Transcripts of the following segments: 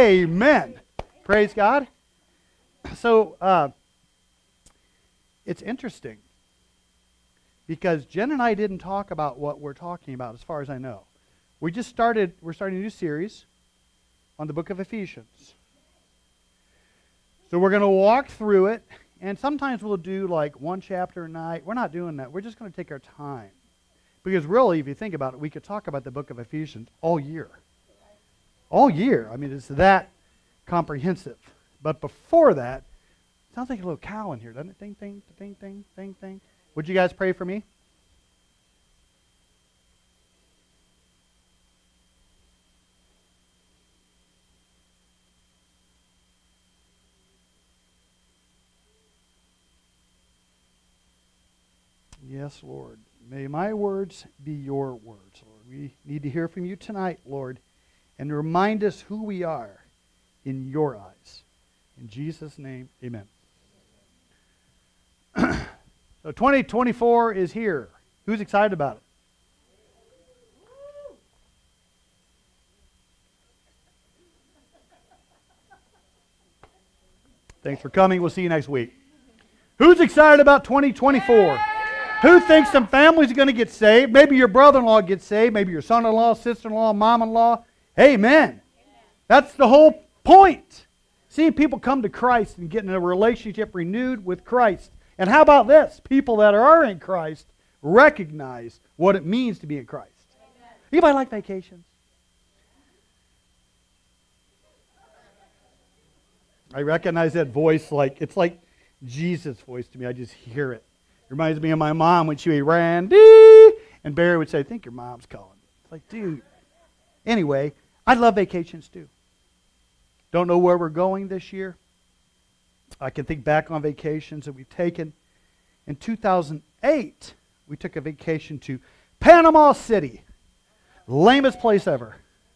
Amen. Praise God. So, it's interesting because Jen and I didn't talk about what we're talking about as far as I know. We're starting a new series on the book of Ephesians. So we're going to walk through it, and sometimes we'll do like one chapter a night. We're not doing that. We're just going to take our time. Because really, if you think about it, we could talk about the book of Ephesians all year. All year. I mean, it's that comprehensive. But before that, it sounds like a little cow in here, doesn't it? Ding, ding, ding, ding, ding, ding. Would you guys pray for me? Yes, Lord. May my words be your words, Lord. We need to hear from you tonight, Lord, and remind us who we are in your eyes. In Jesus' name, amen. So 2024 is here. Who's excited about it? Thanks for coming. We'll see you next week. Who's excited about 2024? Who thinks some families are going to get saved? Maybe your brother-in-law gets saved. Maybe your son-in-law, sister-in-law, mom-in-law. Amen. That's the whole point. Seeing people come to Christ and getting a relationship renewed with Christ. And how about this? People that are in Christ recognize what it means to be in Christ. Anybody like vacations? I recognize that voice like, it's like Jesus' voice to me. I just hear it. Reminds me of my mom when she would Randy, and Barry would say, I think your mom's calling. It's like, dude. Anyway, I love vacations too. Don't know where we're going this year. I can think back on vacations that we've taken. In 2008, we took a vacation to Panama City. Lamest place ever.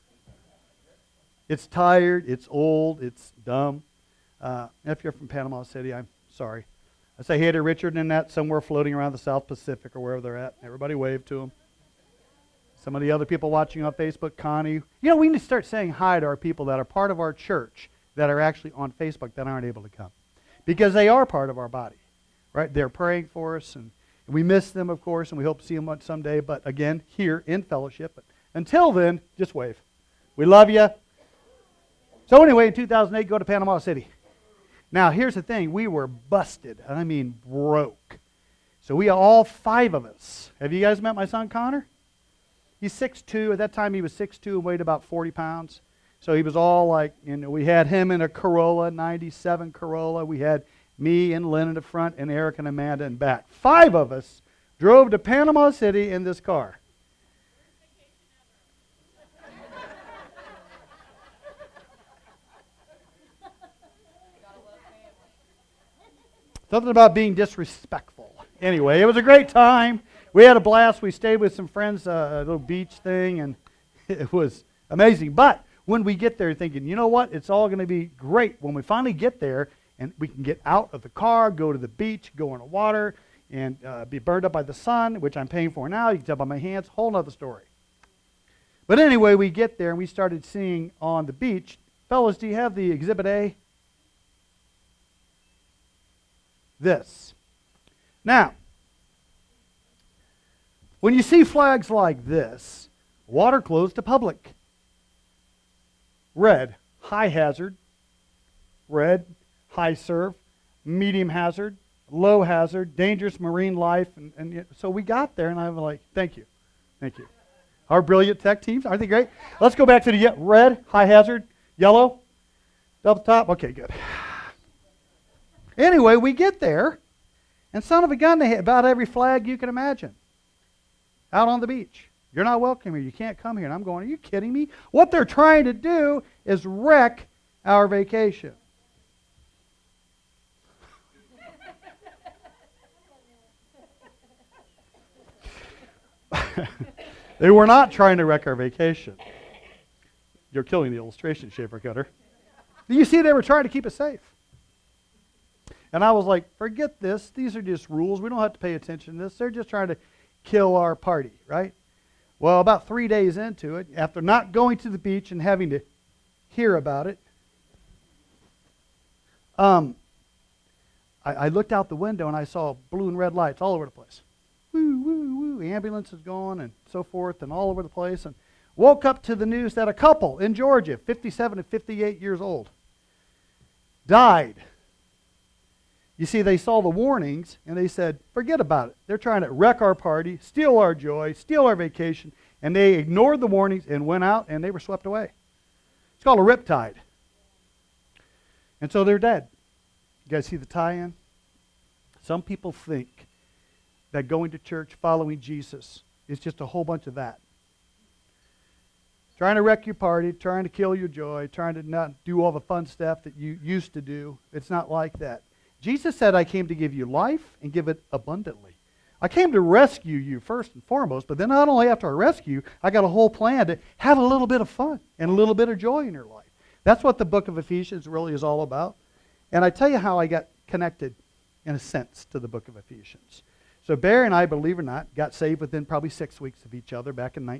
It's tired, it's old, it's dumb. If you're from Panama City, I'm sorry. I say hey to Richard and that somewhere floating around the South Pacific or wherever they're at. Everybody wave to them. Some of the other people watching on Facebook, Connie. You know, we need to start saying hi to our people that are part of our church that are actually on Facebook that aren't able to come. Because they are part of our body, right? They're praying for us, and we miss them, of course, and we hope to see them someday, but again, here in fellowship. But until then, just wave. We love you. So anyway, in 2008, go to Panama City. Now, here's the thing. We were busted. I mean, broke. So we all five of us. Have you guys met my son, Connor? He's 6'2". At that time, he was 6'2" and weighed about 40 pounds. So he was all like, you know, we had him in a Corolla, 97 Corolla. We had me and Lynn in the front and Eric and Amanda in back. Five of us drove to Panama City in this car. Something about being disrespectful. Anyway, it was a great time. We had a blast. We stayed with some friends, a little beach thing, and it was amazing. But when we get there thinking, you know what, it's all going to be great. When we finally get there and we can get out of the car, go to the beach, go in the water, and be burned up by the sun, which I'm paying for now. You can tell by my hands, whole other story. But anyway, we get there and we started seeing on the beach. Fellas, do you have the Exhibit A? This. Now, when you see flags like this, water closed to public. Red, high hazard. Red, high surf. Medium hazard. Low hazard. Dangerous marine life. And so we got there and I was like, thank you. Thank you. Our brilliant tech teams, aren't they great? Let's go back to the red, high hazard. Yellow, double top. Okay, good. Anyway, we get there, and son of a gun, they hit about every flag you can imagine out on the beach. You're not welcome here. You can't come here. And I'm going, are you kidding me? What they're trying to do is wreck our vacation. They were not trying to wreck our vacation. You're killing the illustration, Shaper Cutter. You see, they were trying to keep us safe. And I was like, forget this. These are just rules. We don't have to pay attention to this. They're just trying to kill our party, right? Well, about 3 days into it, after not going to the beach and having to hear about it, I looked out the window and I saw blue and red lights all over the place. Woo, woo, woo. Ambulances going and so forth and all over the place. And woke up to the news that a couple in Georgia, 57 and 58 years old, died. You see, they saw the warnings and they said, forget about it. They're trying to wreck our party, steal our joy, steal our vacation. And they ignored the warnings and went out and they were swept away. It's called a riptide. And so they're dead. You guys see the tie-in? Some people think that going to church, following Jesus, is just a whole bunch of that. Trying to wreck your party, trying to kill your joy, trying to not do all the fun stuff that you used to do. It's not like that. Jesus said, I came to give you life and give it abundantly. I came to rescue you first and foremost, but then not only after I rescue you, I got a whole plan to have a little bit of fun and a little bit of joy in your life. That's what the book of Ephesians really is all about. And I tell you how I got connected, in a sense, to the book of Ephesians. So Barry and I, believe it or not, got saved within probably 6 weeks of each other back in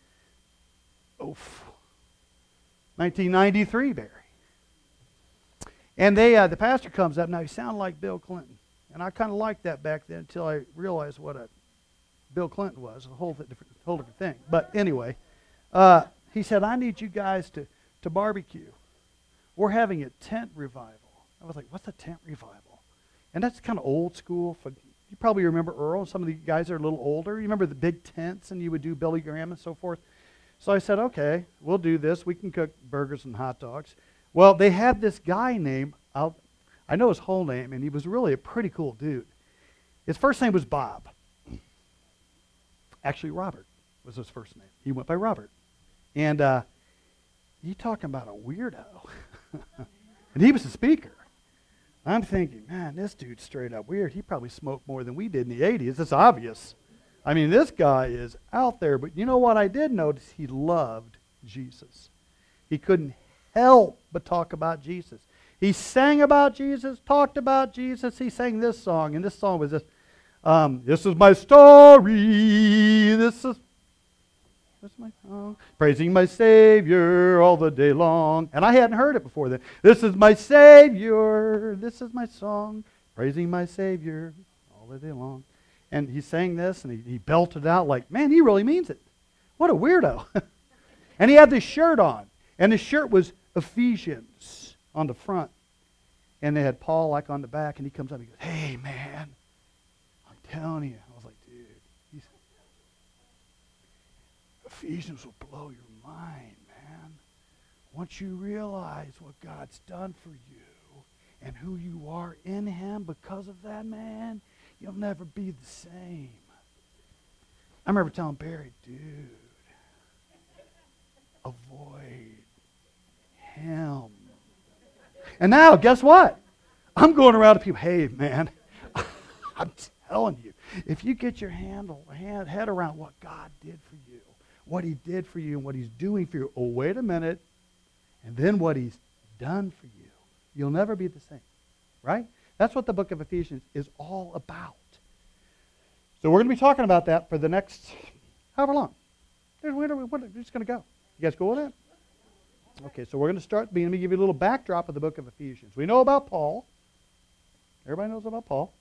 1993, Barry. And the pastor comes up. Now, he sounded like Bill Clinton. And I kind of liked that back then until I realized what a Bill Clinton was, a whole different thing. But anyway, he said, I need you guys to barbecue. We're having a tent revival. I was like, what's a tent revival? And that's kind of old school. You probably remember Earl. Some of the guys are a little older. You remember the big tents and you would do Billy Graham and so forth. So I said, okay, we'll do this. We can cook burgers and hot dogs. Well, they had this guy named, I know his whole name, and he was really a pretty cool dude. His first name was Bob. Actually, Robert was his first name. He went by Robert. And you talking about a weirdo. And he was the speaker. I'm thinking, man, this dude's straight up weird. He probably smoked more than we did in the 80s. It's obvious. I mean, this guy is out there. But you know what I did notice? He loved Jesus. He couldn't help but talk about Jesus. He sang about Jesus, talked about Jesus. He sang this song, and this song was this. This is my story. This is my song. Praising my Savior all the day long. And I hadn't heard it before then. This is my Savior. This is my song. Praising my Savior all the day long. And he sang this, and he belted out like, man, he really means it. What a weirdo. And he had this shirt on. And the shirt was Ephesians on the front. And they had Paul like on the back, and he comes up and he goes, hey, man, I'm telling you. I was like, dude, Ephesians will blow your mind, man. Once you realize what God's done for you and who you are in Him because of that, man, you'll never be the same. I remember telling Barry, dude, avoid him. And now, guess what? I'm going around to people, hey, man, I'm telling you, if you get your head around what God did for you, what He did for you and what He's doing for you, oh, wait a minute, and then what He's done for you, you'll never be the same, right? That's what the book of Ephesians is all about. So we're going to be talking about that for the next, however long. We're just going to go. You guys cool with that? Okay, so we're going to start. Let me give you a little backdrop of the book of Ephesians. We know about Paul. Everybody knows about Paul.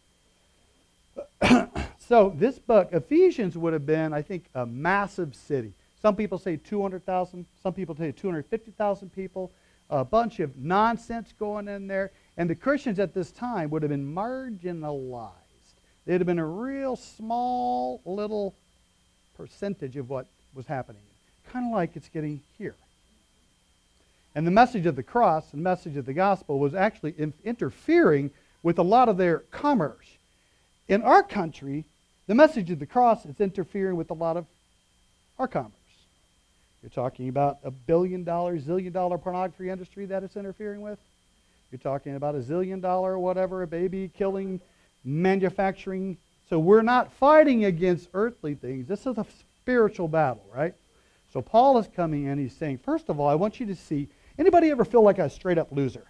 So this book, Ephesians, would have been, I think, a massive city. Some people say 200,000. Some people say 250,000 people. A bunch of nonsense going in there. And the Christians at this time would have been marginalized. They'd have been a real small little percentage of what was happening. Kind of like it's getting here. And the message of the cross, the message of the gospel, was actually interfering with a lot of their commerce. In our country, the message of the cross is interfering with a lot of our commerce. You're talking about $1 billion, zillion-dollar pornography industry that it's interfering with. You're talking about $1 zillion, whatever, a baby-killing manufacturing. So we're not fighting against earthly things. This is a spiritual battle, right? So Paul is coming in. He's saying, first of all, I want you to see, anybody ever feel like a straight-up loser?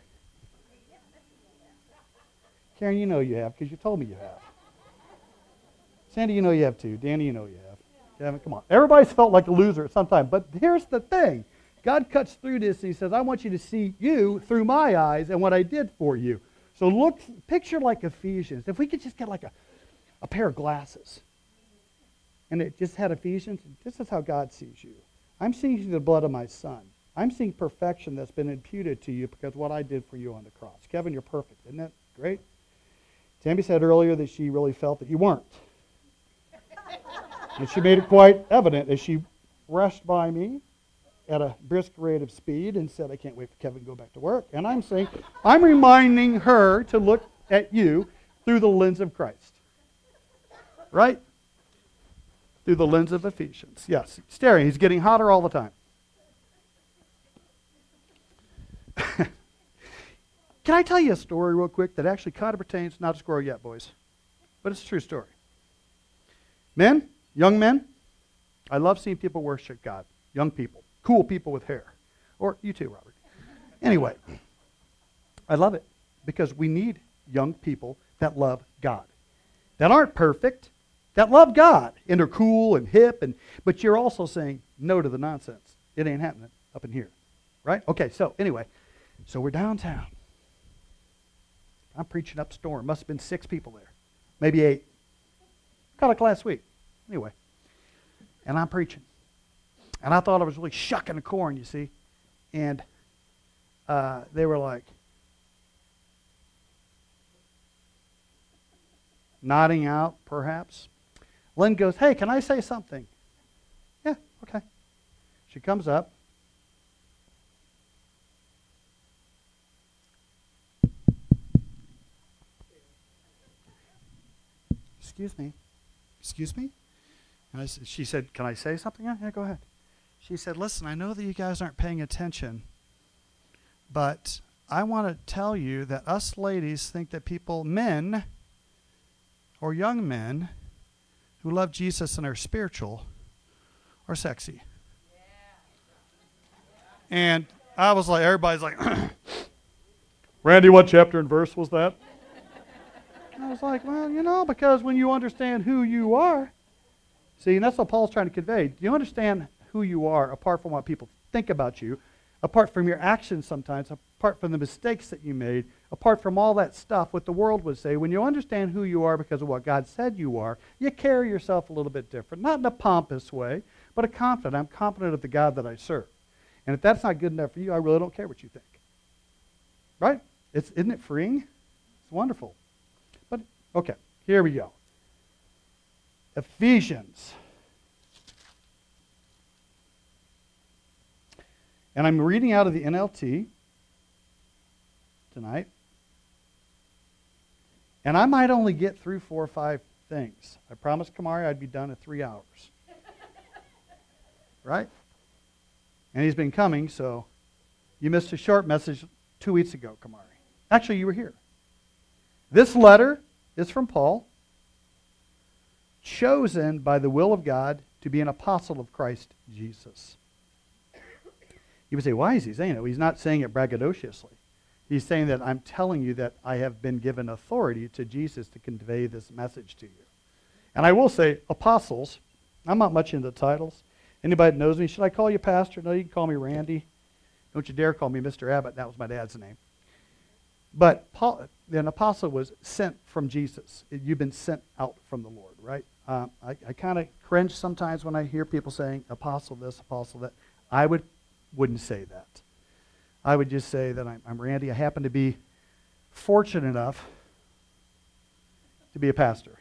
Karen, you know you have, because you told me you have. Sandy, you know you have too. Danny, you know you have. Kevin, come on. Everybody's felt like a loser at some time. But here's the thing. God cuts through this and He says, I want you to see you through my eyes and what I did for you. So picture like Ephesians. If we could just get like a pair of glasses, and it just had Ephesians, this is how God sees you. I'm seeing the blood of my Son. I'm seeing perfection that's been imputed to you because of what I did for you on the cross. Kevin, you're perfect. Isn't that great? Tammy said earlier that she really felt that you weren't. And she made it quite evident as she rushed by me at a brisk rate of speed and said, I can't wait for Kevin to go back to work. And I'm reminding her to look at you through the lens of Christ. Right? Through the lens of Ephesians. Yes, staring. He's getting hotter all the time. Can I tell you a story real quick that actually kind of pertains, not a squirrel yet, boys, but it's a true story. Men, young men, I love seeing people worship God. Young people, cool people with hair. Or you too, Robert. Anyway, I love it because we need young people that love God, that aren't perfect, that love God, and are cool and hip, but you're also saying no to the nonsense. It ain't happening up in here, right? Okay, so anyway, so we're downtown. I'm preaching up storm. Must have been 6 people there, maybe 8. Kind of like last week. Anyway, and I'm preaching. And I thought I was really shucking the corn, you see. And they were like nodding out, perhaps. Lynn goes, hey, can I say something? Yeah, okay. She comes up. Excuse me? And she said, can I say something? Yeah, go ahead. She said, listen, I know that you guys aren't paying attention, but I want to tell you that us ladies think that men or young men who love Jesus and are spiritual are sexy. Yeah. And I was like, everybody's like, Randy, what chapter and verse was that? And I was like, well, because when you understand who you are, see, and that's what Paul's trying to convey. Do you understand who you are apart from what people think about you, apart from your actions sometimes, apart from the mistakes that you made, apart from all that stuff, what the world would say? When you understand who you are because of what God said you are, you carry yourself a little bit different. Not in a pompous way, but I'm confident of the God that I serve. And if that's not good enough for you, I really don't care what you think. Right? Isn't it freeing? It's wonderful. But, okay, here we go. Ephesians. And I'm reading out of the NLT tonight. And I might only get through 4 or 5 things. I promised Kamari I'd be done in 3 hours. Right? And he's been coming, so you missed a short message 2 weeks ago, Kamari. Actually, you were here. This letter is from Paul, chosen by the will of God to be an apostle of Christ Jesus. You would say, why is he saying it? Well, he's not saying it braggadociously. He's saying that I'm telling you that I have been given authority to Jesus to convey this message to you. And I will say, apostles, I'm not much into titles. Anybody that knows me, should I call you pastor? No, you can call me Randy. Don't you dare call me Mr. Abbott. That was my dad's name. But Paul, an apostle was sent from Jesus. You've been sent out from the Lord, right? I kind of cringe sometimes when I hear people saying apostle this, apostle that. I wouldn't say that. I would just say that I'm Randy. I happen to be fortunate enough to be a pastor.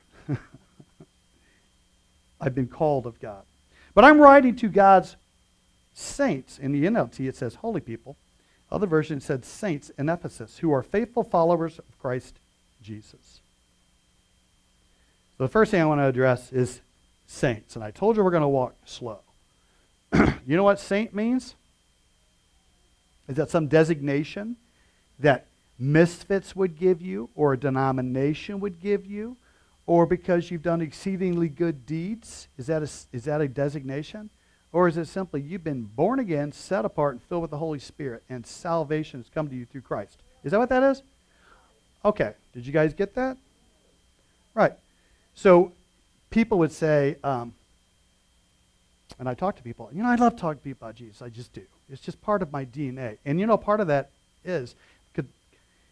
I've been called of God. But I'm writing to God's saints. In the NLT it says holy people. Other version said saints in Ephesus who are faithful followers of Christ Jesus. So the first thing I want to address is saints. And I told you we're going to walk slow. You know what saint means? Is that some designation that misfits would give you, or a denomination would give you, or because you've done exceedingly good deeds? Is that a designation? Or is it simply you've been born again, set apart, and filled with the Holy Spirit, and salvation has come to you through Christ? Is that what that is? Okay. Did you guys get that? Right. So people would say, and I talk to people, I love talking to people about Jesus. I just do. It's just part of my DNA. And part of that is,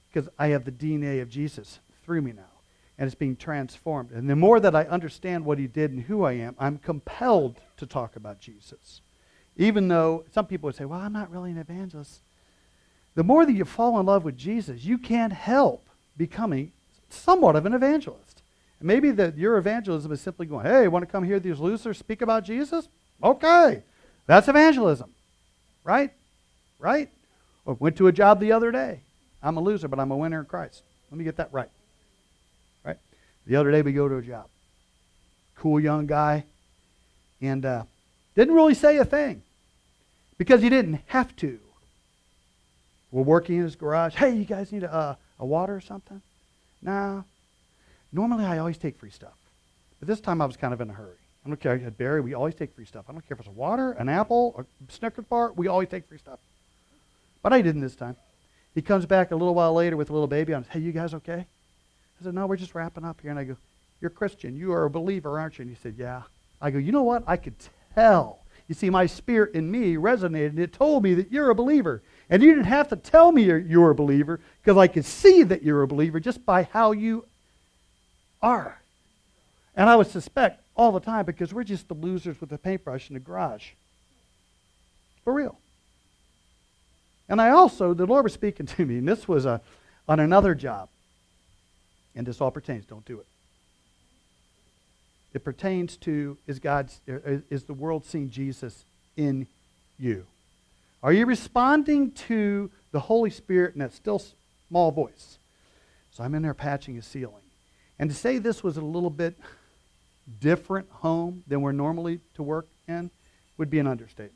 because I have the DNA of Jesus through me now. And it's being transformed. And the more that I understand what he did and who I am, I'm compelled to talk about Jesus. Even though some people would say, well, I'm not really an evangelist. The more that you fall in love with Jesus, you can't help becoming somewhat of an evangelist. And maybe your evangelism is simply going, hey, want to come hear these losers speak about Jesus? Okay, that's evangelism. Right? Right? Or went to a job the other day. I'm a loser, but I'm a winner in Christ. Let me get that right. Right? The other day we go to a job. Cool young guy. And didn't really say a thing. Because he didn't have to. We're working in his garage. Hey, you guys need a water or something? No. Normally I always take free stuff. But this time I was kind of in a hurry. I don't care. At Barry, we always take free stuff. I don't care if it's a water, an apple, a Snickers bar. We always take free stuff. But I didn't this time. He comes back a little while later with a little baby on. Hey, you guys okay? I said, no, we're just wrapping up here. And I go, you're a Christian. You are a believer, aren't you? And he said, yeah. I go, you know what? I could tell. You see, my spirit in me resonated. And it told me that you're a believer. And you didn't have to tell me you're a believer because I could see that you're a believer just by how you are. And I would suspect all the time because we're just the losers with the paintbrush in the garage. For real. And I also, the Lord was speaking to me, and this was on another job. And this all pertains, don't do it. It pertains to, is the world seeing Jesus in you? Are you responding to the Holy Spirit in that still small voice? So I'm in there patching a ceiling. And to say this was a little bit different home than we're normally to work in would be an understatement.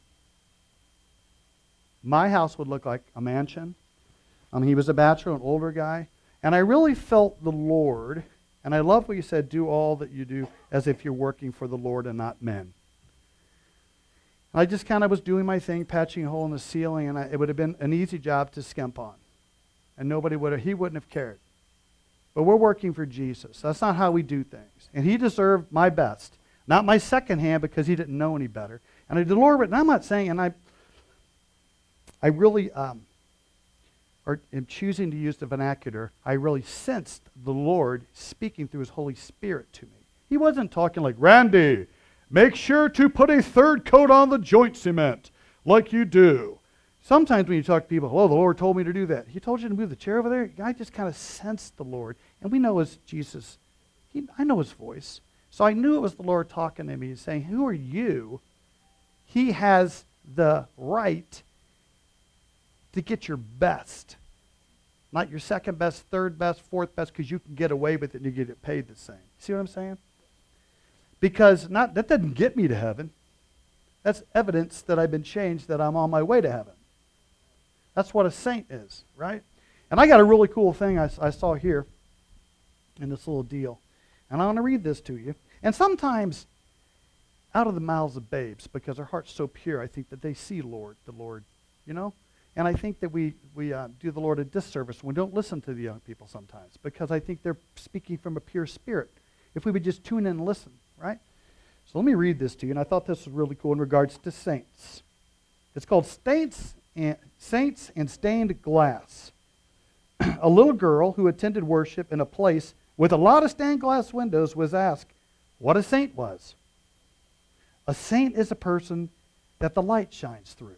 My house would look like a mansion. He was a bachelor, an older guy. And I really felt the Lord, and I love what you said, do all that you do as if you're working for the Lord and not men. I just kind of was doing my thing, patching a hole in the ceiling, and it would have been an easy job to skimp on. And he wouldn't have cared. But we're working for Jesus. That's not how we do things. And he deserved my best. Not my second hand because he didn't know any better. And I did, Lord, and I'm not saying, and I really am choosing to use the vernacular, I really sensed the Lord speaking through his Holy Spirit to me. He wasn't talking like, Randy, make sure to put a third coat on the joint cement like you do. Sometimes when you talk to people, oh, the Lord told me to do that. He told you to move the chair over there? I just kind of sensed the Lord. And we know it's Jesus. I know his voice. So I knew it was the Lord talking to me, saying, who are you? He has the right to get your best. Not your second best, third best, fourth best, because you can get away with it and you get it paid the same. See what I'm saying? Because that doesn't get me to heaven. That's evidence that I've been changed, that I'm on my way to heaven. That's what a saint is, right? And I got a really cool thing I saw here in this little deal. And I want to read this to you. And sometimes out of the mouths of babes, because their heart's so pure, I think that they see the Lord, you know? And I think that we do the Lord a disservice when we don't listen to the young people sometimes, because I think they're speaking from a pure spirit. If we would just tune in and listen, right? So let me read this to you, and I thought this was really cool in regards to saints. It's called Saints and Stained Glass. A little girl who attended worship in a place with a lot of stained glass windows was asked what a saint was. A saint is a person that the light shines through,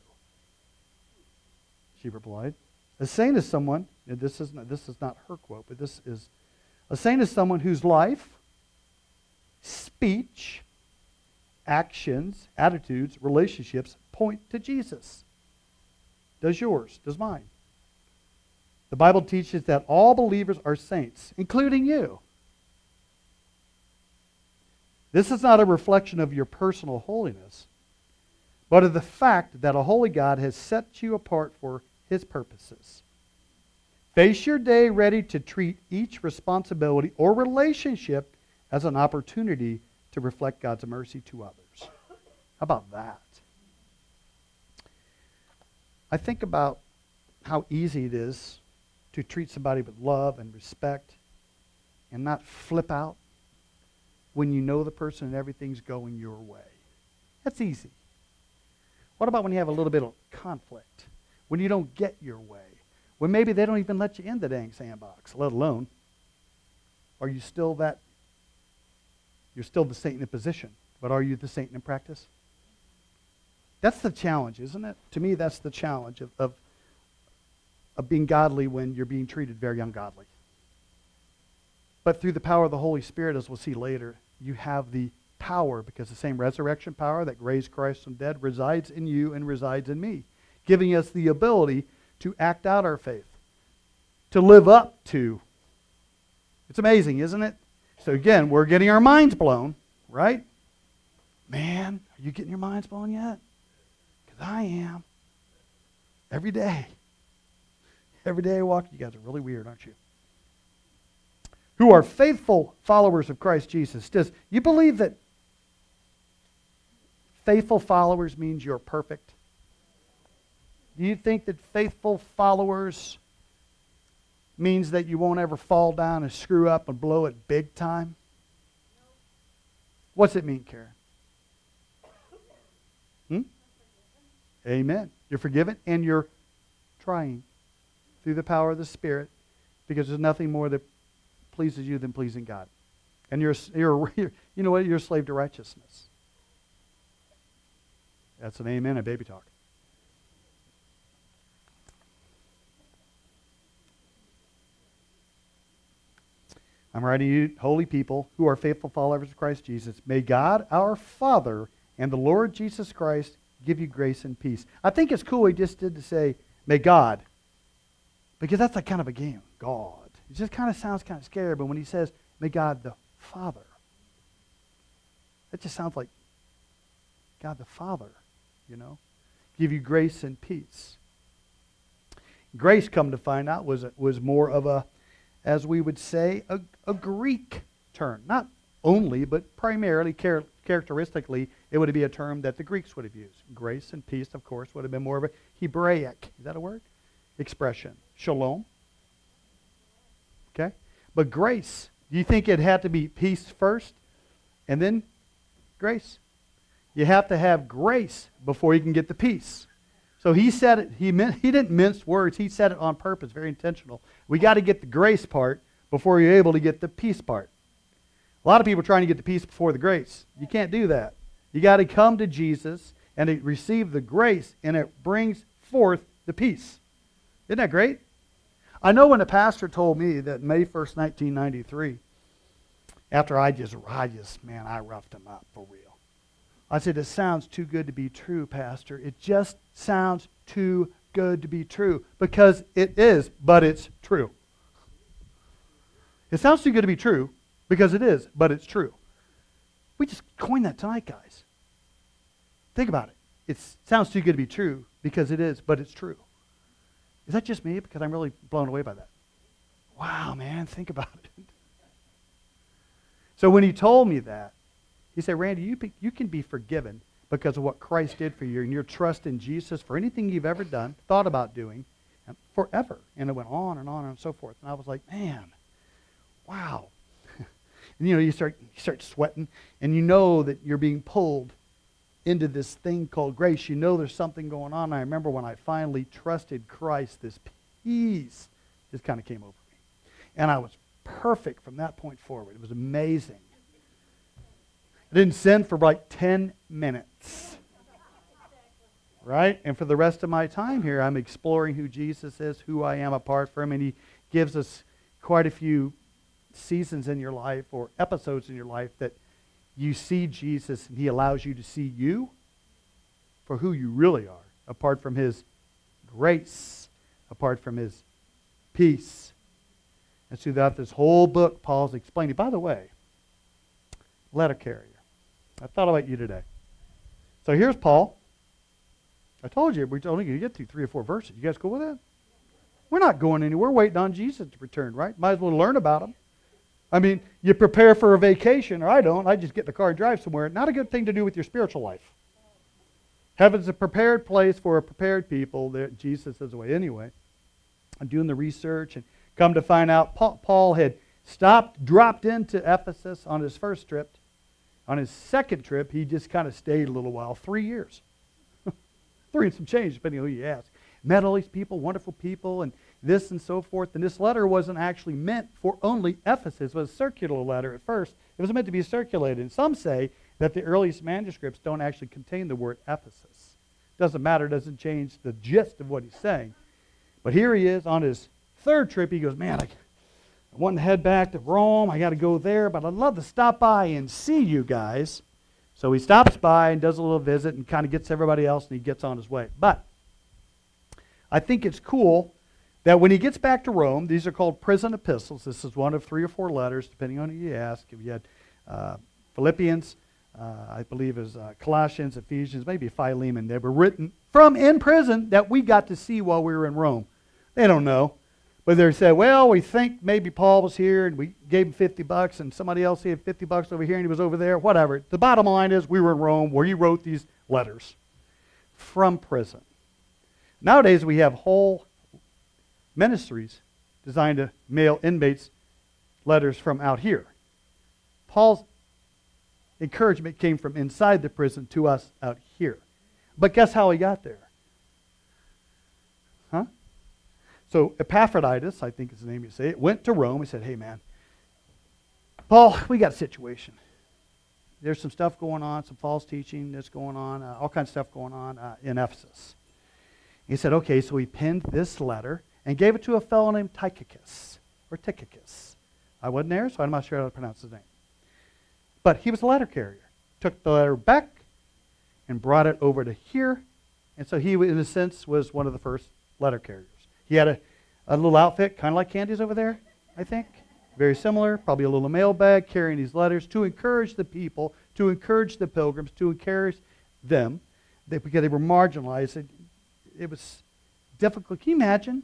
she replied. A saint is someone, and this is not her quote, but a saint is someone whose life, speech, actions, attitudes, relationships point to Jesus. Does yours, does mine. The Bible teaches that all believers are saints, including you. This is not a reflection of your personal holiness, but of the fact that a holy God has set you apart for his purposes. Face your day ready to treat each responsibility or relationship as an opportunity to reflect God's mercy to others. How about that? I think about how easy it is to treat somebody with love and respect and not flip out when you know the person and everything's going your way. That's easy. What about when you have a little bit of conflict? When you don't get your way? when maybe they don't even let you in the dang sandbox, let alone, are you still that, you're still the saint in position, but are you the saint in practice? That's the challenge, isn't it? To me, that's the challenge of being godly when you're being treated very ungodly. But through the power of the Holy Spirit, as we'll see later, you have the power, because the same resurrection power that raised Christ from the dead resides in you and resides in me, giving us the ability to act out our faith, to live up to. It's amazing, isn't it? So again, we're getting our minds blown, right? Man, are you getting your minds blown yet? Because I am. Every day. Every day I walk, you guys are really weird, aren't you? Who are faithful followers of Christ Jesus. Does you believe that faithful followers means you're perfect? Do you think that faithful followers means that you won't ever fall down and screw up and blow it big time? What's it mean, Karen? Amen. You're forgiven and you're trying through the power of the Spirit, because there's nothing more that pleases you than pleasing God. And you're you know what? You're a slave to righteousness. That's an amen, a baby talk. I'm writing you, holy people, who are faithful followers of Christ Jesus. May God, our Father, and the Lord Jesus Christ give you grace and peace. I think it's cool he just did to say, may God, because that's like kind of a game. God. It just kind of sounds kind of scary, but when he says, may God the Father, that just sounds like God the Father, you know, give you grace and peace. Grace, come to find out, was more of a, as we would say, a Greek term. Not only, but primarily, characteristically, it would be a term that the Greeks would have used. Grace and peace, of course, would have been more of a Hebraic, is that a word? Expression. Shalom. Okay? But grace, do you think it had to be peace first and then grace? You have to have grace before you can get the peace. So he said it, he didn't mince words, he said it on purpose, very intentional. We got to get the grace part before you're able to get the peace part. A lot of people are trying to get the peace before the grace. You can't do that. You got to come to Jesus and receive the grace, and it brings forth the peace. Isn't that great? I know when a pastor told me that May 1st, 1993, after I roughed him up for real. I said, it sounds too good to be true, Pastor. It just sounds too good to be true, because it is, but it's true. It sounds too good to be true because it is, but it's true. We just coined that tonight, guys. Think about it. It sounds too good to be true because it is, but it's true. Is that just me? Because I'm really blown away by that. Wow, man, think about it. So when he told me that, he said, Randy, you can be forgiven because of what Christ did for you and your trust in Jesus for anything you've ever done, thought about doing, and forever. And it went on and so forth. And I was like, man, wow. And you start sweating, and you know that you're being pulled into this thing called grace. You know there's something going on. I remember when I finally trusted Christ, this peace just kind of came over me. And I was perfect from that point forward. It was amazing. I didn't sin for like 10 minutes. Right? And for the rest of my time here, I'm exploring who Jesus is, who I am apart from him. And he gives us quite a few seasons in your life or episodes in your life that you see Jesus, and he allows you to see you for who you really are, apart from his grace, apart from his peace. And throughout this whole book, Paul's explaining. By the way, letter carrier. I thought about you today. So here's Paul. I told you we're only going to get through 3 or 4 verses. You guys cool with that? We're not going anywhere. We're waiting on Jesus to return, right? Might as well learn about him. I mean, you prepare for a vacation, or I don't. I just get in the car and drive somewhere. Not a good thing to do with your spiritual life. Heaven's a prepared place for a prepared people. Jesus is the way anyway. I'm doing the research, and come to find out, Paul had dropped into Ephesus on his first trip. On his second trip, he just kind of stayed a little while, 3 years. 3 and some change, depending on who you ask. Met all these people, wonderful people, and this and so forth. And this letter wasn't actually meant for only Ephesus. It was a circular letter at first. It was meant to be circulated. And some say that the earliest manuscripts don't actually contain the word Ephesus. Doesn't matter. Doesn't change the gist of what he's saying. But here he is on his third trip. He goes, man, I want to head back to Rome. I got to go there, but I'd love to stop by and see you guys. So he stops by and does a little visit and kind of gets everybody else, and he gets on his way. But I think it's cool that when he gets back to Rome, these are called prison epistles. This is one of 3 or 4 letters, depending on who you ask. If you had Philippians, I believe is Colossians, Ephesians, maybe Philemon. They were written from in prison that we got to see while we were in Rome. They don't know. But they said, well, we think maybe Paul was here and we gave him $50 and somebody else had $50 over here and he was over there, whatever. The bottom line is we were in Rome where he wrote these letters from prison. Nowadays we have whole ministries designed to mail inmates letters from out here. Paul's encouragement came from inside the prison to us out here. But guess how he got there? Huh? So Epaphroditus, I think is the name you say it, went to Rome. He said, hey man, Paul, we got a situation. There's some stuff going on, some false teaching that's going on, all kinds of stuff going on in Ephesus. He said, okay, so he penned this letter and gave it to a fellow named Tychicus, or Tychicus. I wasn't there, so I'm not sure how to pronounce his name. But he was a letter carrier. Took the letter back and brought it over to here. And so he, in a sense, was one of the first letter carriers. He had a little outfit, kind of like Candy's over there, I think. Very similar, probably a little mailbag carrying these letters to encourage the people, to encourage the pilgrims, to encourage them, because they were marginalized. It was difficult. Can you imagine?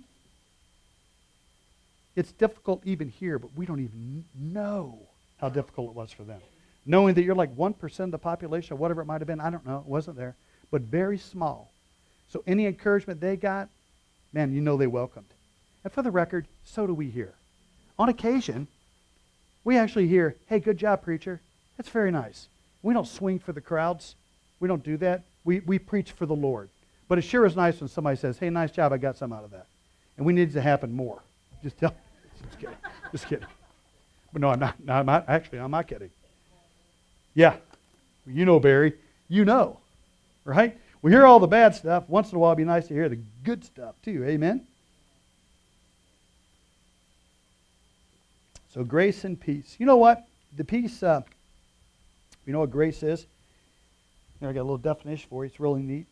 It's difficult even here, but we don't even know how difficult it was for them. Knowing that you're like 1% of the population, or whatever it might have been, I don't know, it wasn't there, but very small. So any encouragement they got, man, you know they welcomed. And for the record, so do we here. On occasion, we actually hear, hey, good job, preacher. That's very nice. We don't swing for the crowds. We don't do that. We preach for the Lord. But it sure is nice when somebody says, hey, nice job, I got some out of that. And we need it to happen more. Just kidding. Just kidding. But no, I'm not. No, I'm not kidding. Yeah. You know, Barry. You know. Right? We hear all the bad stuff. Once in a while, it'd be nice to hear the good stuff, too. Amen? So grace and peace. You know what? The peace, you know what grace is? Here, I got a little definition for you. It's really neat.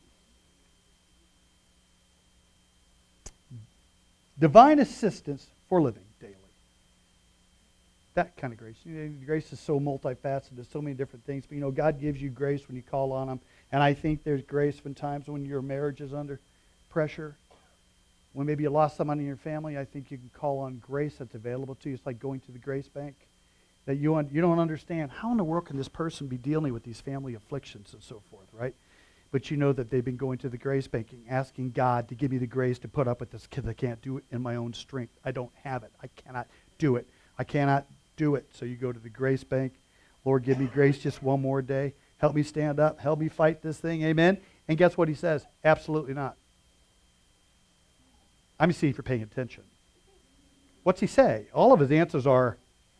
Divine assistance for living daily. That kind of grace. You know, grace is so multifaceted. There's so many different things. But, you know, God gives you grace when you call on Him. And I think there's grace when times when your marriage is under pressure. When maybe you lost someone in your family, I think you can call on grace that's available to you. It's like going to the grace bank. That you don't understand. How in the world can this person be dealing with these family afflictions and so forth, right? But you know that they've been going to the grace bank and asking God to give me the grace to put up with this because I can't do it in my own strength. I don't have it. I cannot do it. I cannot do it. So you go to the grace bank. Lord, give me grace just one more day. Help me stand up. Help me fight this thing. Amen? And guess what he says? Absolutely not. I'm seeing if you're paying attention. What's he say? All of his answers are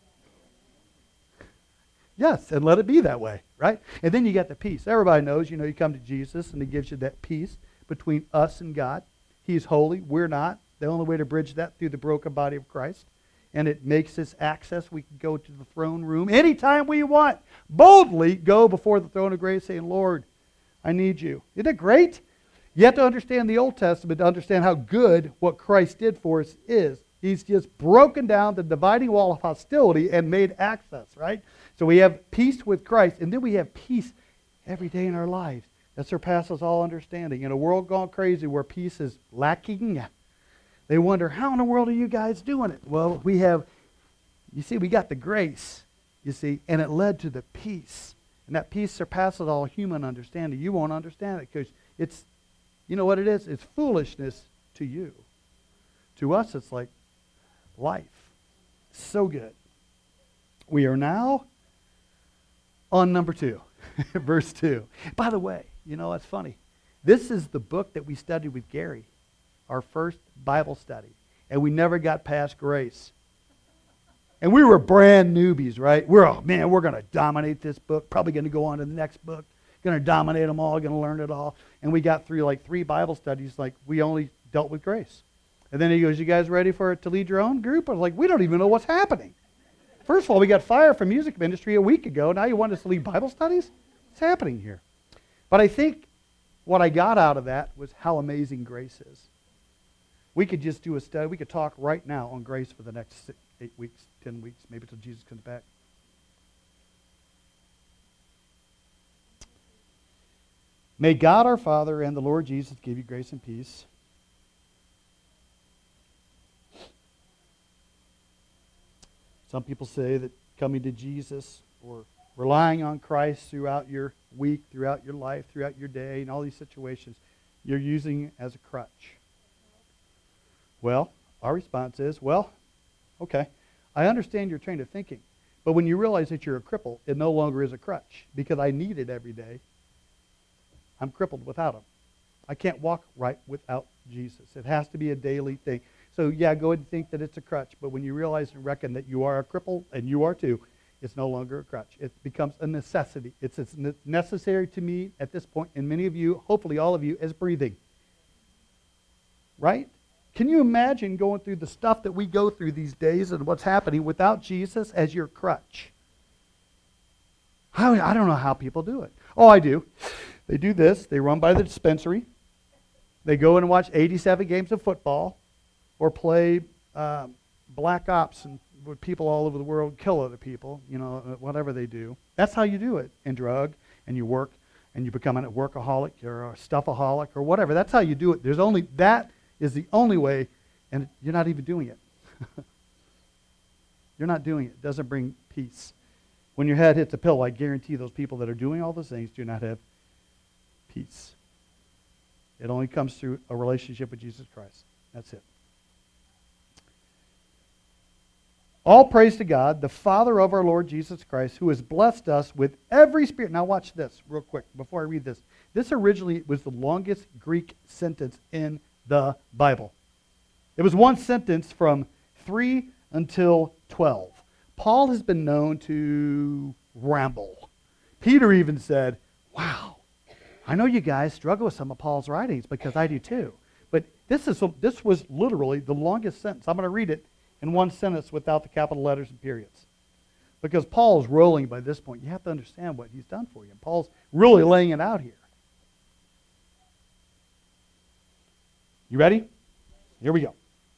yes, and let it be that way, right? And then you get the peace. Everybody knows, you know, you come to Jesus and He gives you that peace between us and God. He's holy. We're not. The only way to bridge that through the broken body of Christ. And it makes us access. We can go to the throne room anytime we want. Boldly go before the throne of grace saying, Lord, I need you. Isn't it great? You have to understand the Old Testament to understand how good what Christ did for us is. He's just broken down the dividing wall of hostility and made access, right? So we have peace with Christ, and then we have peace every day in our lives that surpasses all understanding. In a world gone crazy where peace is lacking, they wonder, how in the world are you guys doing it? Well, we got the grace, you see, and it led to the peace. And that peace surpasses all human understanding. You won't understand it because it's, you know what it is? It's foolishness to you. To us, it's like life. So good. We are now on number 2, verse 2. By the way, you know, it's funny. This is the book that we studied with Gary, our first Bible study. and we never got past grace. And we were brand newbies, right? We're going to dominate this book, probably going to go on to the next book, going to dominate them all, going to learn it all. And we got through like 3 Bible studies, like we only dealt with grace. And then he goes, you guys ready to lead your own group? I was like, we don't even know what's happening. First of all, we got fired from music ministry a week ago. Now you want us to lead Bible studies? What's happening here? But I think what I got out of that was how amazing grace is. We could just do a study. We could talk right now on grace for the next 8 weeks, 10 weeks, maybe till Jesus comes back. May God our Father and the Lord Jesus give you grace and peace. Some people say that coming to Jesus or relying on Christ throughout your week, throughout your life, throughout your day, and all these situations, you're using it as a crutch. Well, our response is, well, okay, I understand your train of thinking, but when you realize that you're a cripple, it no longer is a crutch because I need it every day. I'm crippled without him. I can't walk right without Jesus. It has to be a daily thing. So yeah, go ahead and think that it's a crutch, but when you realize and reckon that you are a cripple, and you are too, it's no longer a crutch. It becomes a necessity. It's as necessary to me at this point, and many of you, hopefully all of you, as breathing. Right? Can you imagine going through the stuff that we go through these days and what's happening without Jesus as your crutch? I don't know how people do it. Oh, I do. They do this. They run by the dispensary. They go in and watch 87 games of football or play black ops and with people all over the world kill other people, whatever they do. That's how you do it. And drug, and you work, and you become a workaholic or a stuffaholic or whatever. That's how you do it. That is the only way, and you're not even doing it. You're not doing it. It doesn't bring peace. When your head hits a pillow, I guarantee those people that are doing all those things do not have peace. It only comes through a relationship with Jesus Christ. That's it. All praise to God, the Father of our Lord Jesus Christ, who has blessed us with every spirit. Now watch this real quick before I read this. This originally was the longest Greek sentence in the Bible. It was one sentence from 3 until 12. Paul has been known to ramble. Peter even said, wow, I know you guys struggle with some of Paul's writings because I do too. But this was literally the longest sentence. I'm going to read it in one sentence without the capital letters and periods. Because Paul's rolling by this point. You have to understand what he's done for you. And Paul's really laying it out here. You ready? Here we go.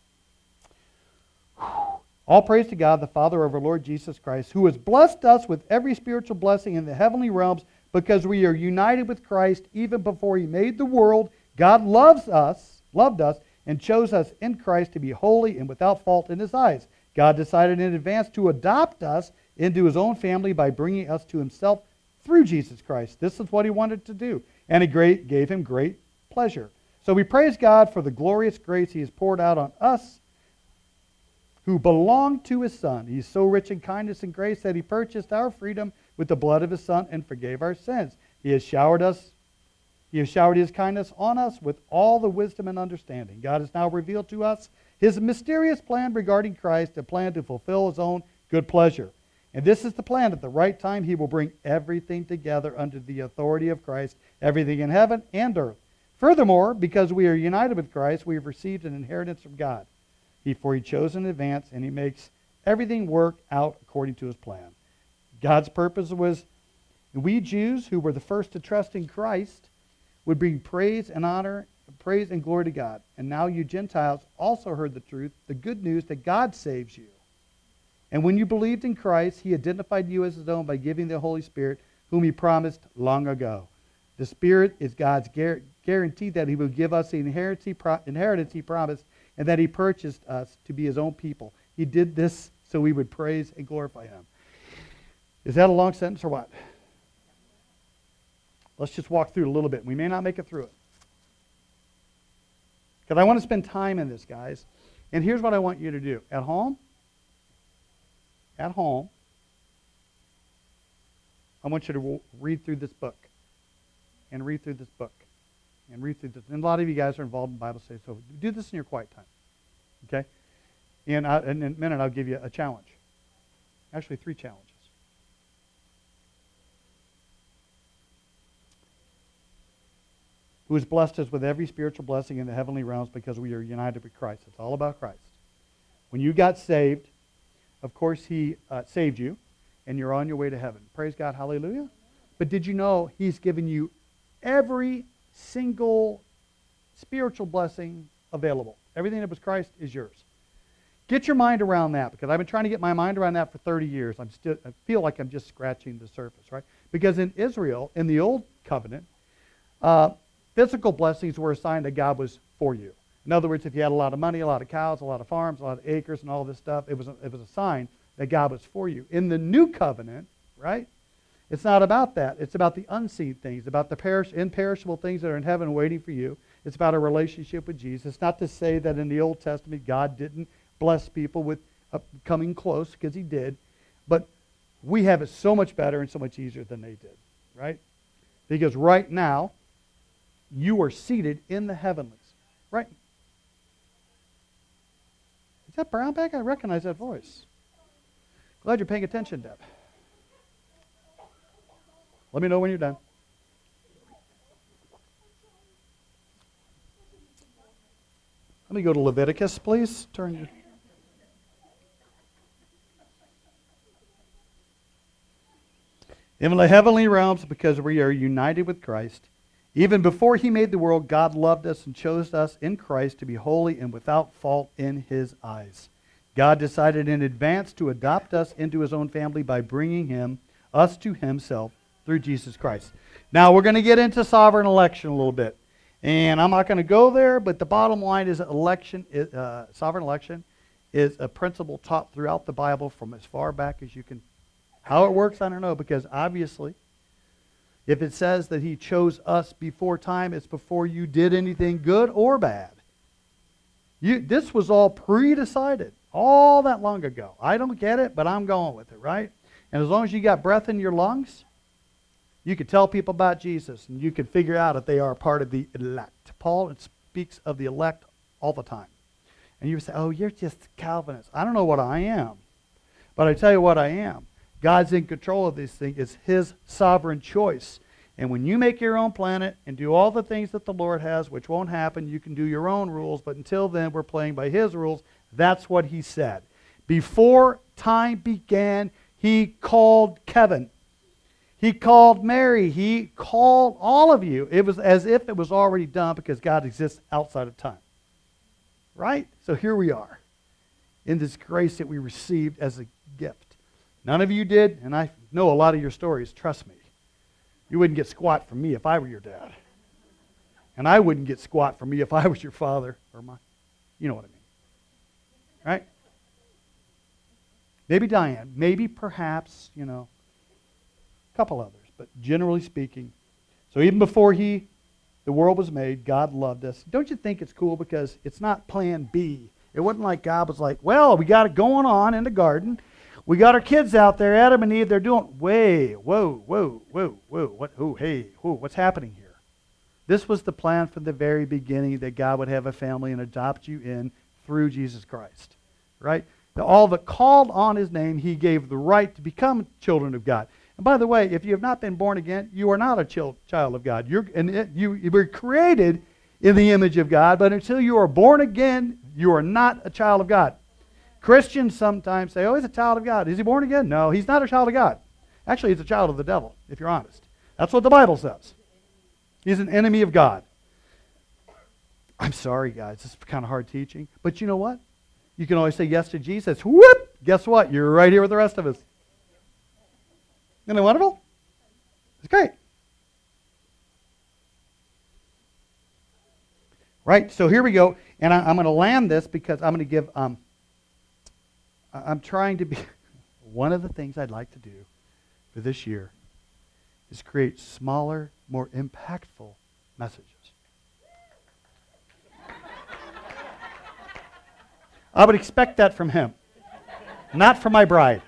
All praise to God, the Father of our Lord Jesus Christ, who has blessed us with every spiritual blessing in the heavenly realms because we are united with Christ even before he made the world. God loved us, and chose us in Christ to be holy and without fault in his eyes. God decided in advance to adopt us into his own family by bringing us to himself through Jesus Christ. This is what he wanted to do, and it gave him great pleasure. So we praise God for the glorious grace he has poured out on us who belong to his Son. He's so rich in kindness and grace that he purchased our freedom with the blood of his Son and forgave our sins. He has showered his kindness on us with all the wisdom and understanding. God has now revealed to us his mysterious plan regarding Christ, a plan to fulfill his own good pleasure. And this is the plan. At the right time, he will bring everything together under the authority of Christ, everything in heaven and earth. Furthermore, because we are united with Christ, we have received an inheritance from God. For he chose in advance, and he makes everything work out according to his plan. God's purpose was we Jews, who were the first to trust in Christ, would bring praise and honor, praise and glory to God. And now you Gentiles also heard the truth, the good news that God saves you. And when you believed in Christ, he identified you as his own by giving the Holy Spirit, whom he promised long ago. The Spirit is God's guarantee that he will give us the inheritance he promised, and that he purchased us to be his own people. He did this so we would praise and glorify him. Is that a long sentence or what? Let's just walk through it a little bit. We may not make it through it. Because I want to spend time in this, guys. And here's what I want you to do. At home, I want you to read through this book. And read through this book. And read through this. And a lot of you guys are involved in Bible study, so do this in your quiet time. Okay? And in a minute, I'll give you a challenge. Actually, 3 challenges. Who has blessed us with every spiritual blessing in the heavenly realms because we are united with Christ. It's all about Christ. When you got saved, of course, He saved you, and you're on your way to heaven. Praise God, hallelujah. But did you know He's given you every single spiritual blessing available? Everything that was Christ is yours. Get your mind around that, because I've been trying to get my mind around that for 30 years. I feel like I'm just scratching the surface, right? Because in Israel, in the Old Covenant, physical blessings were a sign that God was for you. In other words, if you had a lot of money, a lot of cows, a lot of farms, a lot of acres, and all this stuff, it was a sign that God was for you. In the New Covenant, right, it's not about that. It's about the unseen things, about the imperishable things that are in heaven waiting for you. It's about a relationship with Jesus. It's not to say that in the Old Testament God didn't bless people with coming close, because He did, but we have it so much better and so much easier than they did, right? Because right now, you are seated in the heavenlies, right? Is that Brownback? I recognize that voice. Glad you're paying attention, Deb. Let me know when you're done. Let me go to Leviticus, please. Turn your... In the heavenly realms, because we are united with Christ, even before He made the world, God loved us and chose us in Christ to be holy and without fault in His eyes. God decided in advance to adopt us into His own family by bringing us to Himself through Jesus Christ. Now, we're going to get into sovereign election a little bit. And I'm not going to go there, but the bottom line is sovereign election is a principle taught throughout the Bible from as far back as you can. How it works, I don't know, because obviously, if it says that He chose us before time, it's before you did anything good or bad. This was all pre-decided all that long ago. I don't get it, but I'm going with it, right? And as long as you got breath in your lungs, you can tell people about Jesus, and you can figure out if they are part of the elect. Paul speaks of the elect all the time. And you say, oh, you're just Calvinist. I don't know what I am, but I tell you what I am. God's in control of this thing. It's His sovereign choice. And when you make your own planet and do all the things that the Lord has, which won't happen, you can do your own rules. But until then, we're playing by His rules. That's what He said. Before time began, He called Kevin. He called Mary. He called all of you. It was as if it was already done, because God exists outside of time. Right? So here we are in this grace that we received as a gift. None of you did, and I know a lot of your stories, trust me. You wouldn't get squat from me if I were your dad. And I wouldn't get squat from me if I was your father or you know what I mean. Right? Maybe Diane, maybe perhaps, a couple others, but generally speaking. So even before the world was made, God loved us. Don't you think it's cool, because it's not plan B. It wasn't like God was like, well, we got it going on in the garden. We got our kids out there, Adam and Eve, they're doing, what's happening here? This was the plan from the very beginning, that God would have a family and adopt you in through Jesus Christ, right? All that called on His name, He gave the right to become children of God. And by the way, if you have not been born again, you are not a child of God. You were created in the image of God, but until you are born again, you are not a child of God. Christians sometimes say, oh, he's a child of God. Is he born again? No, he's not a child of God. Actually, he's a child of the devil, if you're honest. That's what the Bible says. He's an enemy of God. I'm sorry, guys. This is kind of hard teaching. But you know what? You can always say yes to Jesus. Whoop! Guess what? You're right here with the rest of us. Isn't that wonderful? It's great. Right, so here we go. And I'm going to land this, because I'm going to give... I'm trying to be... One of the things I'd like to do for this year is create smaller, more impactful messages. I would expect that from Him, not from my bride.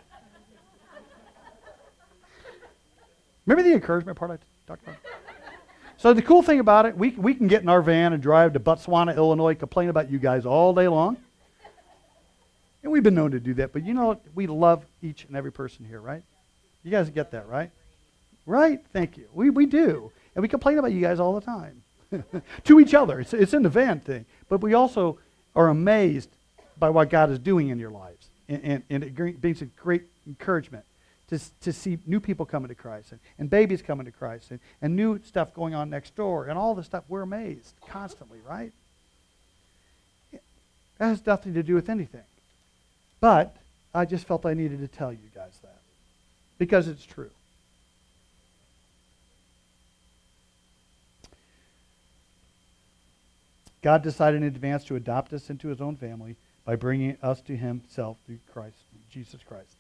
Remember the encouragement part I talked about? So the cool thing about it, we can get in our van and drive to Botswana, Illinois, complain about you guys all day long. we've been known to do that, but you know, we love each and every person here, right? You guys get that, right? Right? Thank you. We do. And we complain about you guys all the time. To each other. It's an event thing. But we also are amazed by what God is doing in your lives. And it brings a great encouragement to see new people coming to Christ and babies coming to Christ and new stuff going on next door and all the stuff. We're amazed constantly, right? That has nothing to do with anything. But I just felt I needed to tell you guys that because it's true. God decided in advance to adopt us into his own family by bringing us to himself through Christ, Jesus Christ.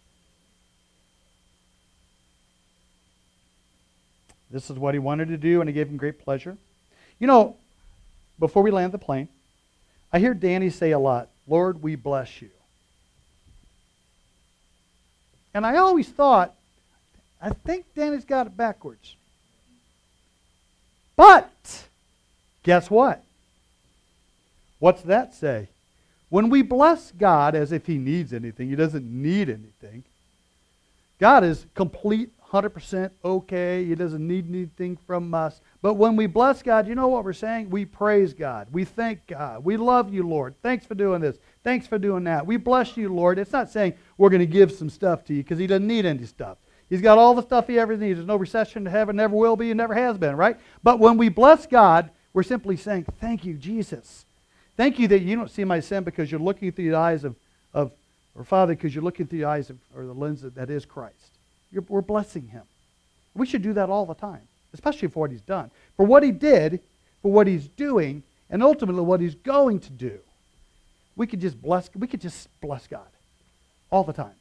This is what he wanted to do, and it gave him great pleasure. You know, before we land the plane, I hear Danny say a lot, Lord, we bless you. And I always thought, I think Danny's got it backwards. But, guess what? What's that say? When we bless God as if he needs anything, he doesn't need anything. God is complete, 100% okay. He doesn't need anything from us. But when we bless God, you know what we're saying? We praise God. We thank God. We love you, Lord. Thanks for doing this. Thanks for doing that. We bless you, Lord. It's not saying we're going to give some stuff to you because he doesn't need any stuff. He's got all the stuff he ever needs. There's no recession to heaven, never will be, and never has been, right? But when we bless God, we're simply saying, thank you, Jesus. Thank you that you don't see my sin because you're looking through the eyes of or Father, because you're looking through the eyes of, or the lens that is Christ. We're blessing him. We should do that all the time, especially for what he's done. For what he did, for what he's doing, and ultimately what he's going to do. We could just bless God all the time.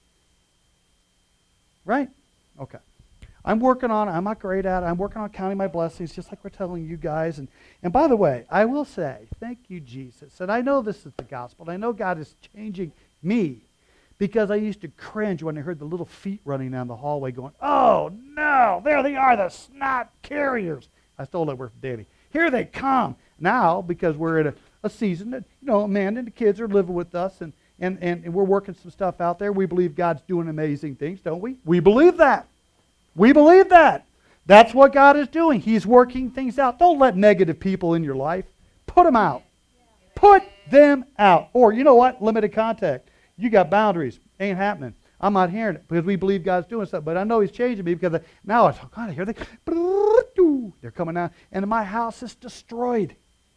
Right? Okay. I'm working on it. I'm not great at it. I'm working on counting my blessings, just like we're telling you guys. And by the way, I will say, thank you, Jesus. And I know this is the gospel. And I know God is changing me because I used to cringe when I heard the little feet running down the hallway going, oh, no, there they are, the snot carriers. I stole that word from Danny. Here they come. Now, because we're in a season that, Amanda and the kids are living with us and we're working some stuff out there, we believe God's doing amazing things, don't we? We believe that. We believe that. That's what God is doing. He's working things out. Don't let negative people in your life. Put them out. Put them out. Or, you know what? Limited contact. You got boundaries. Ain't happening. I'm not hearing it because we believe God's doing something. But I know he's changing me because now God, I hear they're coming out. And my house is destroyed.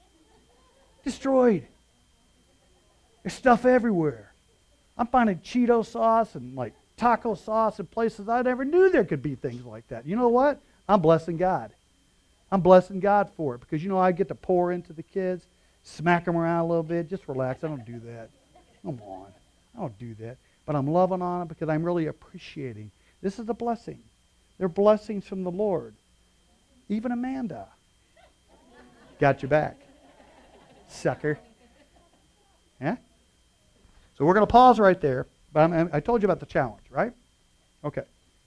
Destroyed. There's stuff everywhere. I'm finding Cheeto sauce and like taco sauce in places I never knew there could be things like that. You know what? I'm blessing God. I'm blessing God for it because, I get to pour into the kids, smack them around a little bit. Just relax. I don't do that. Come on. I don't do that. But I'm loving on them because I'm really appreciating. This is a blessing. They're blessings from the Lord. Even Amanda. Got your back. Sucker. Yeah? So we're going to pause right there. But I told you about the challenge, right? Okay.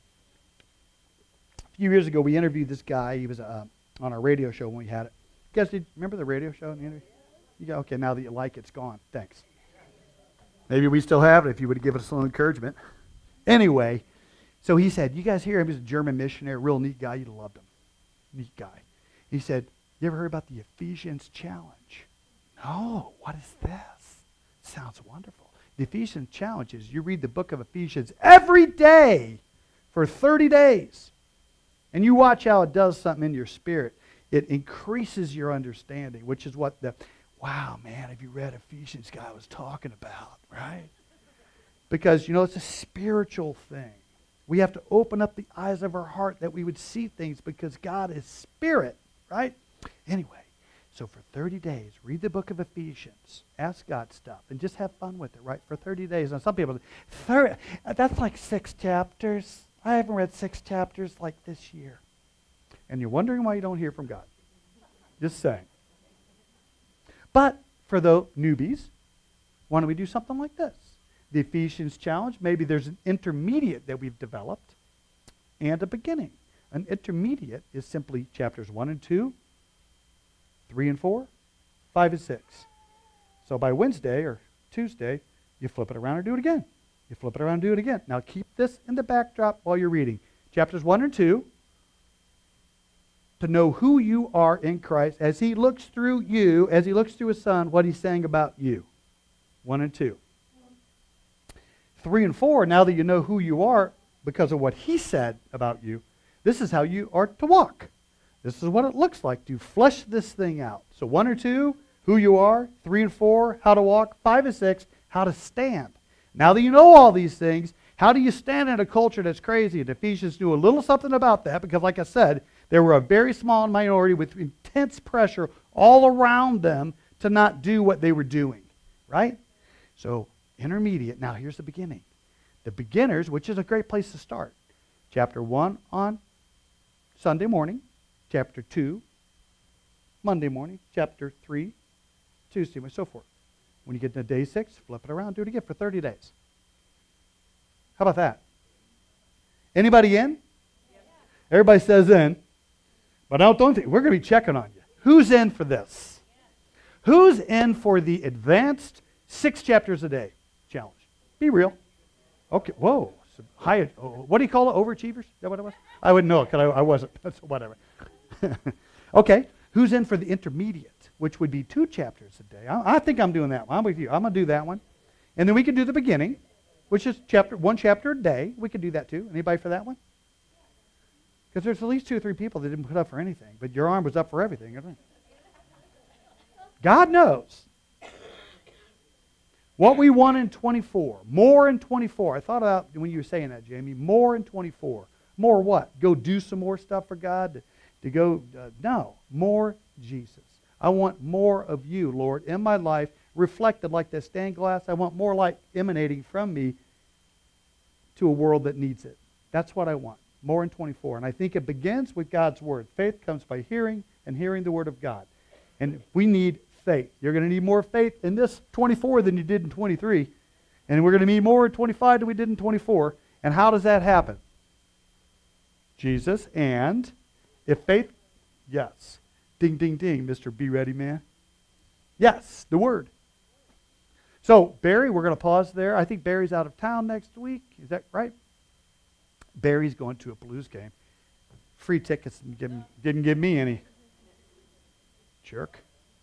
A few years ago, we interviewed this guy. He was on our radio show when we had it. You guys remember the radio show? Okay, now that you like it, it's gone. Thanks. Maybe we still have it if you would give us a little encouragement. Anyway, so he said, you guys hear him? He's a German missionary, real neat guy. You'd have loved him. Neat guy. He said, you ever heard about the Ephesians Challenge? No, what is this? Sounds wonderful. The Ephesians Challenge is you read the book of Ephesians every day for 30 days. And you watch how it does something in your spirit. It increases your understanding, which is what wow, man, have you read Ephesians guy was talking about, right? Because, it's a spiritual thing. We have to open up the eyes of our heart that we would see things because God is spirit, right? Anyway. So for 30 days, read the book of Ephesians. Ask God stuff and just have fun with it, right? For 30 days. Now some people say, that's like 6 chapters. I haven't read 6 chapters like this year. And you're wondering why you don't hear from God. Just saying. But for the newbies, why don't we do something like this? The Ephesians Challenge, maybe there's an intermediate that we've developed and a beginning. An intermediate is simply chapters 1 and 2, 3 and 4, 5 and 6. So by Wednesday or Tuesday, You flip it around and do it again. You flip it around and do it again. Now keep this in the backdrop while you're reading. Chapters 1 and 2, to know who you are in Christ as he looks through you, as he looks through his son, what he's saying about you. 1 and 2. 3 and 4, now that you know who you are because of what he said about you, this is how you are to walk. This is what it looks like to flesh this thing out. So 1 or 2, who you are. 3 and 4, how to walk. 5 and 6, how to stand. Now that you know all these things, how do you stand in a culture that's crazy? And Ephesians knew a little something about that because, like I said, they were a very small minority with intense pressure all around them to not do what they were doing, right? So intermediate. Now here's the beginning. The beginners, which is a great place to start. Chapter 1 on Sunday morning. Chapter 2, Monday morning. Chapter 3, Tuesday, and so forth. When you get to day 6, flip it around, do it again for 30 days. How about that? Anybody in? Yes. Everybody says in. But I don't think we're going to be checking on you. Who's in for this? Yes. Who's in for the advanced 6 chapters a day challenge? Be real. Okay. Whoa. High. What do you call it? Overachievers? Is that what it was? I wouldn't know it because I wasn't. That's whatever. Okay. Who's in for the intermediate, which would be 2 chapters a day? I think I'm doing that one. I'm with you. I'm going to do that one. And then we can do the beginning, which is 1 chapter a day. We could do that too. Anybody for that one? Because there's at least 2 or 3 people that didn't put up for anything, but your arm was up for everything. Isn't it? God knows what we want in 24. More in 24. I thought about when you were saying that, Jamie. More in 24. More what? Go do some more stuff for God? To go, no. More Jesus. I want more of you, Lord, in my life, reflected like that stained glass. I want more light emanating from me to a world that needs it. That's what I want. More in 24. And I think it begins with God's Word. Faith comes by hearing, and hearing the Word of God. And we need faith. You're going to need more faith in this 24 than you did in 23. And we're going to need more in 25 than we did in 24. And how does that happen? Jesus and, if faith, yes. Ding, ding, ding, Mr. Be Ready Man. Yes, the Word. So, Barry, we're going to pause there. I think Barry's out of town next week. Is that right? Barry's going to a Blues game. Free tickets didn't give me any. Jerk.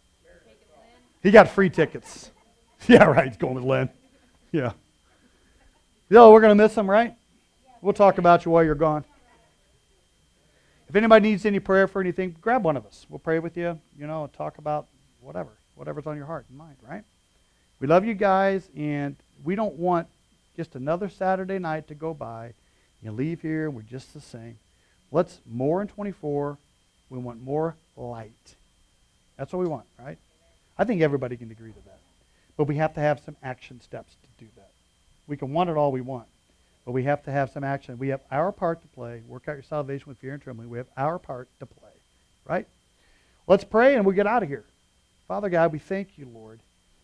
He got free tickets. Yeah, right. He's going with Len. Yeah. Yo, we're going to miss him, right? We'll talk about you while you're gone. If anybody needs any prayer for anything, grab one of us. We'll pray with you, talk about whatever's on your heart and mind, right? We love you guys, and we don't want just another Saturday night to go by. You leave here, and we're just the same. Let's more in 24. We want more light. That's what we want, right? I think everybody can agree to that. But we have to have some action steps to do that. We can want it all we want, but we have to have some action. We have our part to play. Work out your salvation with fear and trembling. We have our part to play, right? Let's pray, and we'll get out of here. Father God, we thank you, Lord.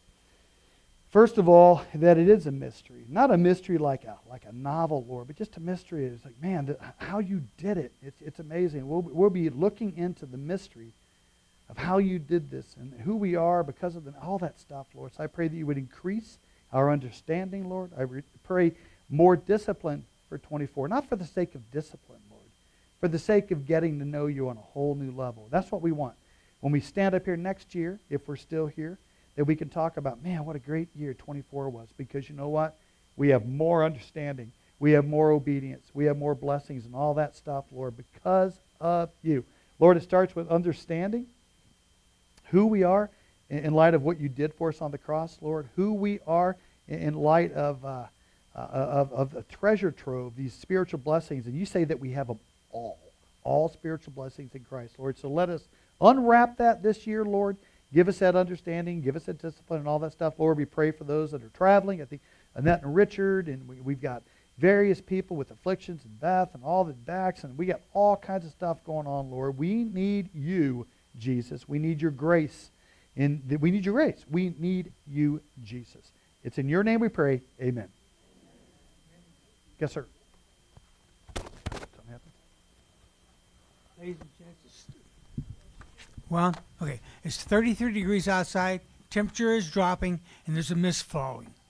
First of all, that it is a mystery. Not a mystery like a novel, Lord, but just a mystery. It's like, man, how you did it. It's amazing. We'll be looking into the mystery of how you did this and who we are because of all that stuff, Lord. So I pray that you would increase our understanding, Lord. I pray more discipline for 24. Not for the sake of discipline, Lord. For the sake of getting to know you on a whole new level. That's what we want. When we stand up here next year, if we're still here, that we can talk about, man, what a great year 24 was. Because you know what? We have more understanding. We have more obedience. We have more blessings and all that stuff, Lord, because of you. Lord, it starts with understanding who we are in light of what you did for us on the cross, Lord. Who we are in light of the treasure trove, these spiritual blessings. And you say that we have them all spiritual blessings in Christ, Lord. So let us unwrap that this year, Lord. Give us that understanding. Give us that discipline and all that stuff. Lord, we pray for those that are traveling. I think Annette and Richard, and we've got various people with afflictions and Beth and all the backs, and we got all kinds of stuff going on, Lord. We need you, Jesus. We need your grace. We need your grace. We need you, Jesus. It's in your name we pray. Amen. Yes, sir. Ladies and gents, well, okay. It's 33 degrees outside. Temperature is dropping, and there's a mist falling.